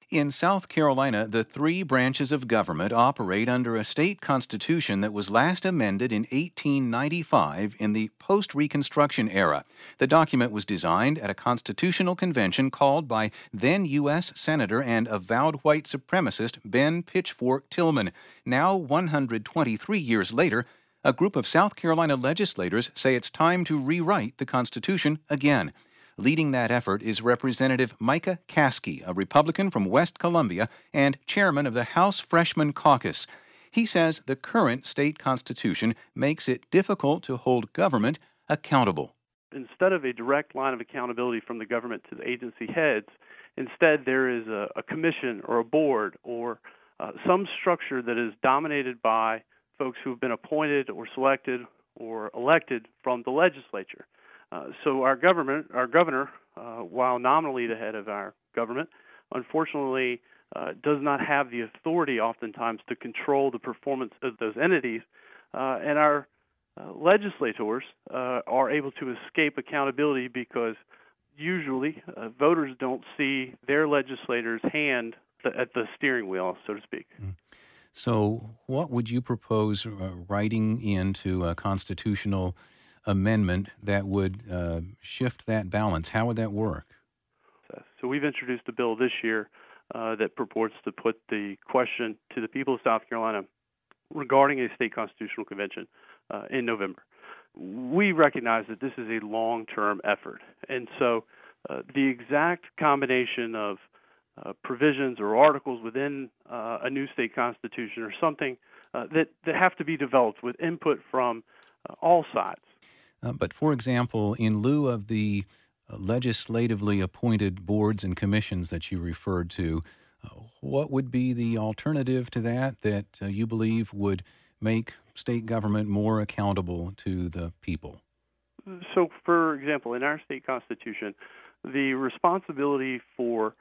In South Carolina, the three branches of government operate under a state constitution that was last amended in 1895 in the post Reconstruction era. The document was designed at a constitutional convention called by then U.S. Senator and avowed white supremacist Ben Pitchfork Tillman. Now, 123 years later, a group of South Carolina legislators say it's time to rewrite the Constitution again. Leading that effort is Representative Micah Caskey, a Republican from West Columbia and chairman of the House Freshman Caucus. He says the current state constitution makes it difficult to hold government accountable. Instead of a direct line of accountability from the government to the agency heads, instead there is a commission or a board or some structure that is dominated by folks who have been appointed or selected or elected from the legislature. So our governor, while nominally the head of our government, unfortunately does not have the authority oftentimes to control the performance of those entities, and our legislators are able to escape accountability because usually voters don't see their legislators' hand at the steering wheel, so to speak. So what would you propose writing into a constitutional amendment that would shift that balance? How would that work? So we've introduced a bill this year that purports to put the question to the people of South Carolina regarding a state constitutional convention in November. We recognize that this is a long-term effort, and so the exact combination of provisions or articles within a new state constitution are something that have to be developed with input from all sides. But, for example, in lieu of the legislatively appointed boards and commissions that you referred to, what would be the alternative to that you believe would make state government more accountable to the people? So, for example, in our state constitution, the responsibility for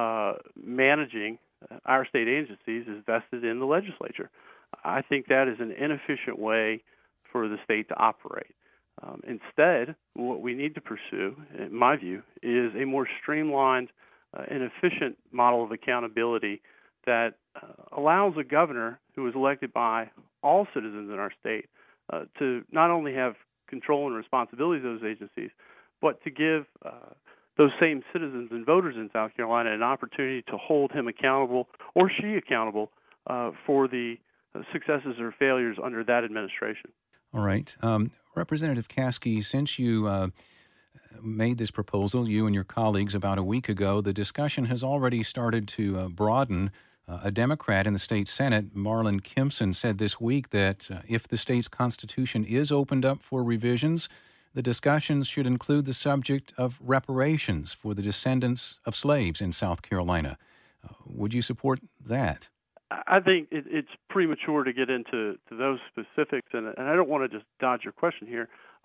managing our state agencies is vested in the legislature. I think that is an inefficient way for the state to operate. Instead, what we need to pursue, in my view, is a more streamlined and efficient model of accountability that allows a governor who is elected by all citizens in our state to not only have control and responsibility of those agencies, but to give those same citizens and voters in South Carolina an opportunity to hold him accountable or she accountable for the successes or failures under that administration. All right. Representative Caskey, since you made this proposal, you and your colleagues, about a week ago, the discussion has already started to broaden. A Democrat in the state Senate, Marlon Kimpson, said this week that if the state's constitution is opened up for revisions, the discussions should include the subject of reparations for the descendants of slaves in South Carolina. Would you support that? I think it's premature to get into those specifics, and I don't want to just dodge your question here.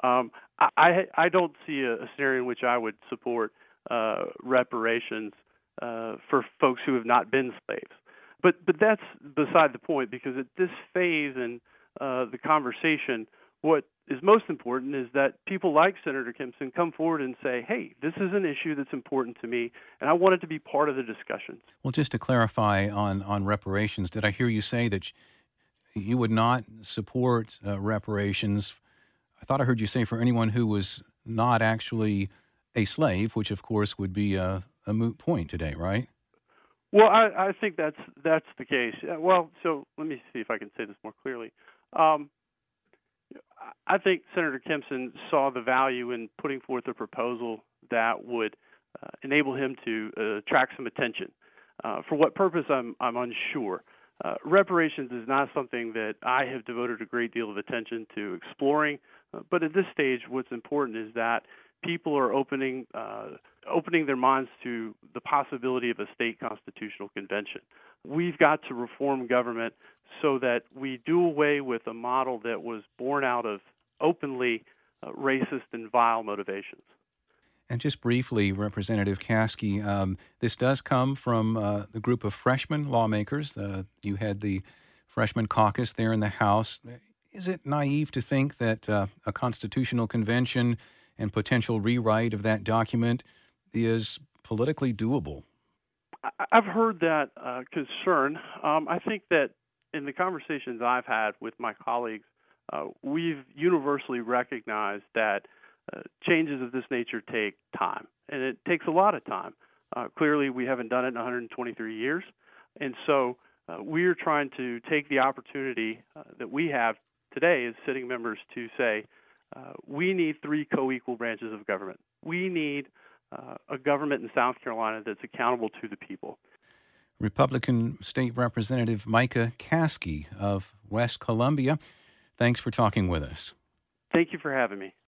I don't see a scenario in which I would support reparations for folks who have not been slaves. But that's beside the point, because at this phase in the conversation, what is most important is that people like Senator Kimpson come forward and say, hey, this is an issue that's important to me, and I want it to be part of the discussions. Well, just to clarify on reparations, did I hear you say that you would not support reparations? I thought I heard you say for anyone who was not actually a slave, which, of course, would be a moot point today, right? Well, I think that's the case. Well, so let me see if I can say this more clearly. I think Senator Kimpson saw the value in putting forth a proposal that would enable him to attract some attention. For what purpose, I'm unsure. Reparations is not something that I have devoted a great deal of attention to exploring, but at this stage, what's important is that people are opening their minds to the possibility of a state constitutional convention. We've got to reform government so that we do away with a model that was born out of openly racist and vile motivations. And just briefly, Representative Caskey, this does come from the group of freshman lawmakers. You had the freshman caucus there in the House. Is it naive to think that a constitutional convention and potential rewrite of that document is politically doable? I've heard that concern. I think that in the conversations I've had with my colleagues, we've universally recognized that changes of this nature take time, and it takes a lot of time. Clearly, we haven't done it in 123 years, and so we're trying to take the opportunity that we have today as sitting members to say we need three co-equal branches of government. We need a government in South Carolina that's accountable to the people. Republican State Representative Micah Caskey of West Columbia, thanks for talking with us. Thank you for having me.